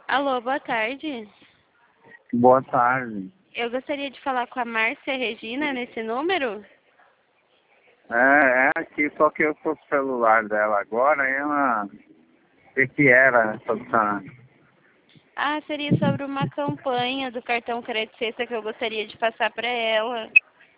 Alô, boa tarde. Boa tarde. Eu gostaria de falar com a Márcia Regina nesse número. É aqui, só que eu tô com o celular dela agora e ela... O que era essa opção? Ah, seria sobre uma campanha do cartão Crédito Sexta que eu gostaria de passar para ela.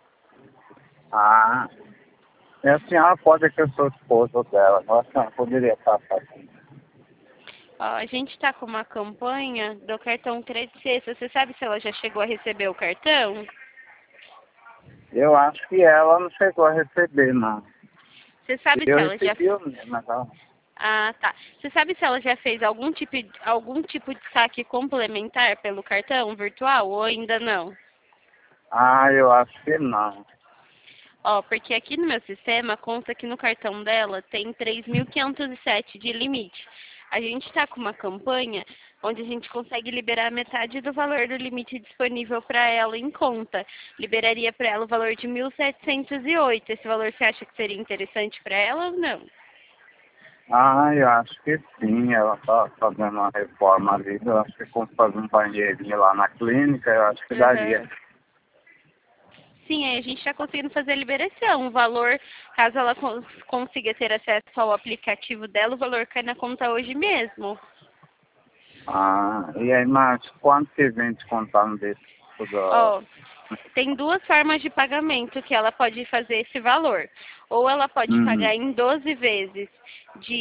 Ah, é a senhora pode que eu sou esposo dela. Nossa, senhora poderia passar aqui. Ó, a gente está com uma campanha do cartão Crédito Sexta. Você sabe se ela já chegou a receber o cartão? Eu acho que ela não chegou a receber, não. Você sabe se Eu ela já... recebi o meu, mas ela... Ah, tá. Você sabe se ela já fez algum tipo de saque complementar pelo cartão virtual ou ainda não? Ah, eu acho que não. Ó, porque aqui no meu sistema conta que no cartão dela tem 3.507 de limite. A gente está com uma campanha onde a gente consegue liberar metade do valor do limite disponível para ela em conta. Liberaria para ela o valor de 1.708. Esse valor você acha que seria interessante para ela ou não? Ah, eu acho que sim. Ela tá fazendo uma reforma ali. Eu acho que como fazer um banheirinho lá na clínica, eu acho que daria. Aham. Sim, aí a gente está conseguindo fazer a liberação. O valor, caso ela consiga ter acesso ao aplicativo dela, o valor cai na conta hoje mesmo. Ah, e aí, mas quanto que vem descontando desse tudo? Ó, tem duas formas de pagamento que ela pode fazer esse valor. Ou ela pode pagar em 12 vezes de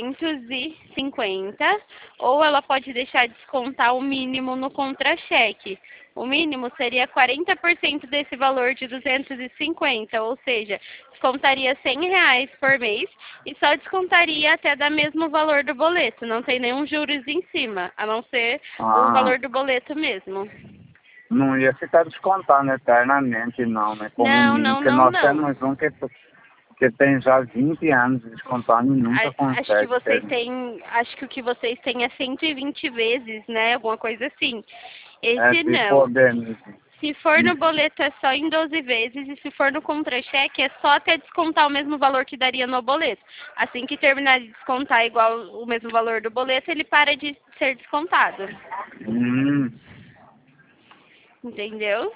250, ou ela pode deixar descontar o mínimo no contra-cheque. O mínimo seria 40% desse valor de 250, ou seja, descontaria R$ 100 por mês e só descontaria até dar mesmo valor do boleto. Não tem nenhum juros em cima, a não ser o Ah, valor do boleto mesmo. não ia ficar descontando eternamente, não, né? Como Não, mínimo, não, porque não, nós não. temos um que tem já 20 anos descontando e nunca Acho que consegue vocês ter. têm, acho que o que vocês têm é 120 vezes, né? Alguma coisa assim. É Esse de não. poder mesmo. Se for no boleto é só em 12 vezes e se for no contra-cheque é só até descontar o mesmo valor que daria no boleto. Assim que terminar de descontar igual o mesmo valor do boleto, ele para de ser descontado. Hum, Entendeu?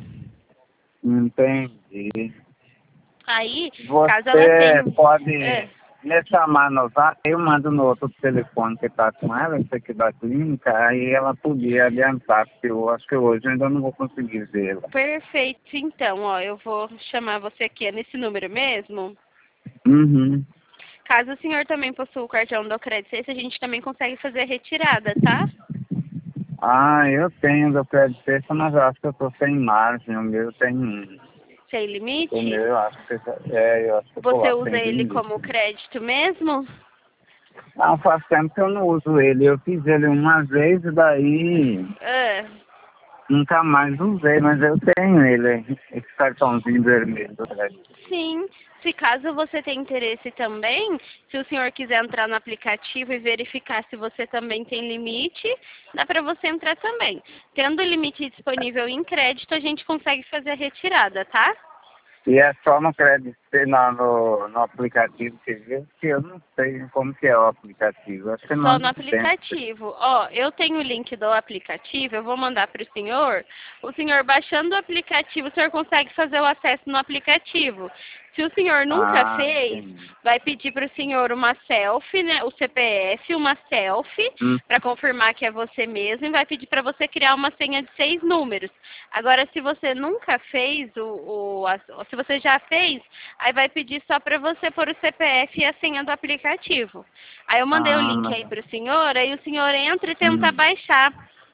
entendi. Aí, caso ela Você tenha... pode É. me chamar no zap, eu mando no outro telefone que está com ela, esse aqui da clínica, aí ela podia adiantar, porque eu acho que hoje eu ainda não vou conseguir vê-la. Perfeito, então, ó, eu vou chamar você aqui, é nesse número mesmo? Uhum. Caso o senhor também possua o cartão do Crédito Sexta, a gente também consegue fazer a retirada, tá? Ah, eu tenho do crédito sexta, mas eu acho que eu tô sem margem. O meu tem. Sem O meu limite? eu acho que eu acho que eu tô Você lá sem usa ele limite. como crédito mesmo? Não, faz tempo que eu não uso ele. Eu fiz ele uma vez e daí Ah, nunca mais usei, mas eu tenho ele, esse cartãozinho vermelho do crédito. sim. Se caso você tenha interesse também, se o senhor quiser entrar no aplicativo e verificar se você também tem limite, dá para você entrar também. Tendo o limite disponível em crédito, a gente consegue fazer a retirada, tá? E é só no crédito, no aplicativo que vê, que eu não sei como que é o aplicativo. Acho que não Só no ando dentro. aplicativo. Ó, eu tenho o link do aplicativo, eu vou mandar para o senhor. O senhor baixando o aplicativo, o senhor consegue fazer o acesso no aplicativo. Se o senhor nunca Ah, fez, entendi. vai pedir para o senhor uma selfie, né? O CPF, uma selfie, Hum. para confirmar que é você mesmo, e vai pedir para você criar uma senha de 6 números. Agora, se você nunca fez, se você já fez, aí vai pedir só para você pôr o CPF e a senha do aplicativo. Aí eu mandei o Ah, link aí mas... pro senhor, aí o senhor entra e tenta Hum. baixar.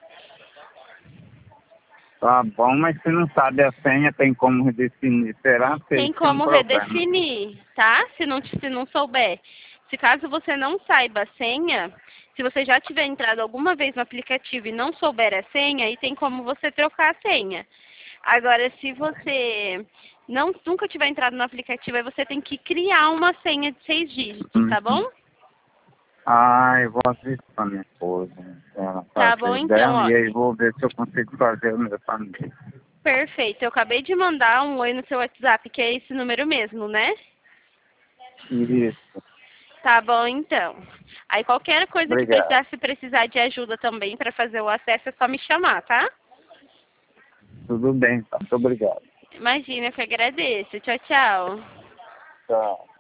Tá bom, mas se não sabe a senha, tem como redefinir. Será? Porque Tem isso é um como problema. redefinir, tá? Se não souber. Se caso você não saiba a senha, se você já tiver entrado alguma vez no aplicativo e não souber a senha, aí tem como você trocar a senha. Agora, se você nunca tiver entrado no aplicativo, aí você tem que criar uma senha de 6 dígitos, tá bom? Uhum. Ah, eu vou assistir com a minha esposa, ela Tá bom, fazer então, dela, ó. e aí vou ver se eu consigo fazer o meu também. Perfeito. Eu acabei de mandar um oi no seu WhatsApp, que é esse número mesmo, né? Isso. Tá bom, então. Aí qualquer coisa que Obrigado. precisar, se precisar de ajuda também para fazer o acesso, é só me chamar, tá? Tudo bem, então. Muito obrigado. Imagina, eu que agradeço. Tchau, tchau. Tchau.